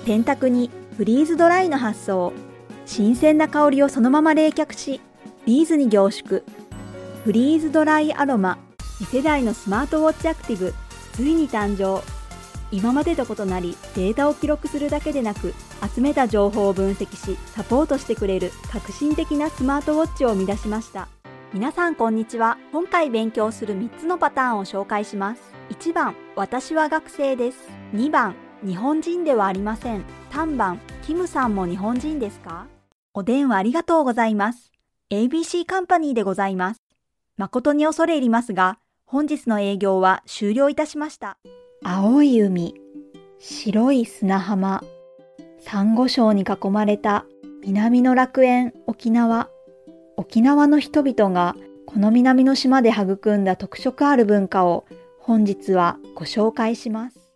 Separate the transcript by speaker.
Speaker 1: 洗濯にフリーズドライの発想。新鮮な香りをそのまま冷却し、ビーズに凝縮。フリーズドライアロマ。次世代のスマートウォッチアクティブ。ついに誕生。今までと異なり、データを記録するだけでなく、集めた情報を分析し、サポートしてくれる革新的なスマートウォッチを生み出しました。皆さんこんにちは。今回勉強する3つのパターンを紹介します。1番、私は学生です。2番、日本人ではありません。3番、キムさんも日本人ですか？お電話ありがとうございます。ABC カンパニーでございます。誠に恐れ入りますが、本日の営業は終了いたしました。青い海、白い砂浜、サンゴ礁に囲まれた南の楽園沖縄。沖縄の人々がこの南の島で育んだ特色ある文化を本日はご紹介します。